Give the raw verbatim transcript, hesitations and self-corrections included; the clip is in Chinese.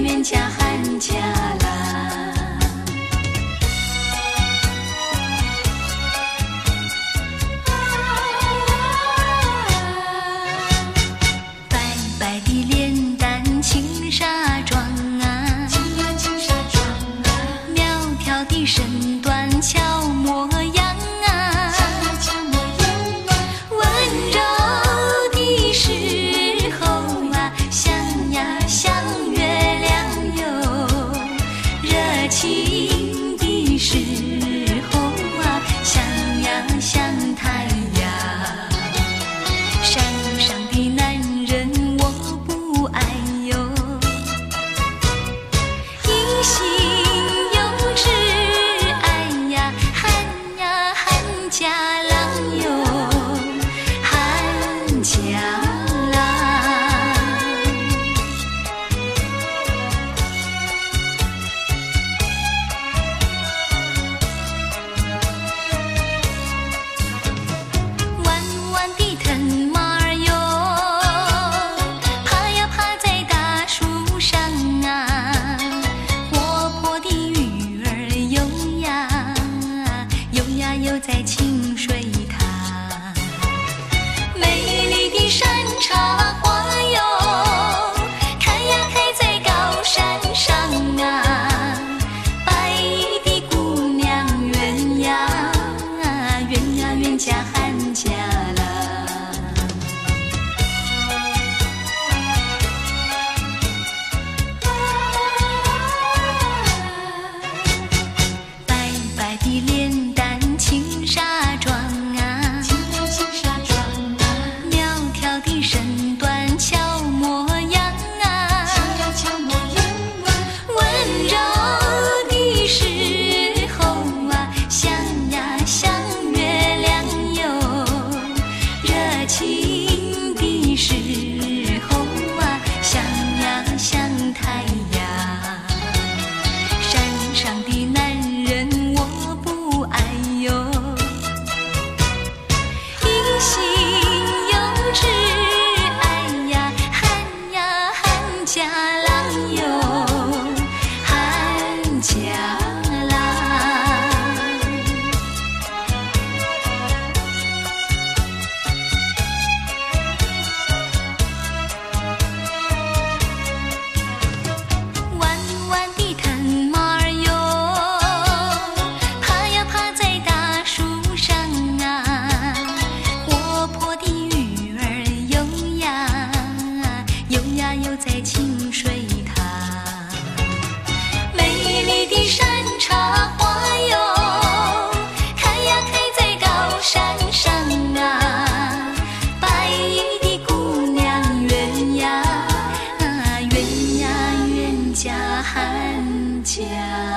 冤家喊家啦。白白的脸蛋青纱妆啊， 青呀青纱妆啊， 苗条的身段俏模样啊， 俏呀俏模样啊， 温柔的时候啊，像呀像月亮哟，热情的时候啊，像呀像太阳。山上的男人我不爱哟，一心有志爱呀喊呀喊家郎哟，喊家郎。弯弯的藤马儿哟，爬呀爬在大树上啊，活泼的鱼儿游呀游呀游在清水塘，美丽的山茶花哟，开呀开在高山上啊，白衣的姑娘鸳鸯啊，鸳呀鸳家喊家啦。白白的脸蛋青纱妆啊， 青呀青纱妆啊， 苗条的身段俏模样啊， 俏呀俏模样啊， 温柔的时候啊，像呀像月亮哟，热情的时候啊，像呀像太阳。山上的男人我不爱哟，一心有志爱呀喊呀喊家郎哟，喊家郎。弯弯的藤马儿哟，爬呀爬在大树上啊，活泼的鱼儿游呀游呀游在清水塘，美丽的山茶花哟，开呀开在高山上啊，白衣的姑娘鸳鸯啊，鸳呀鸳家喊家。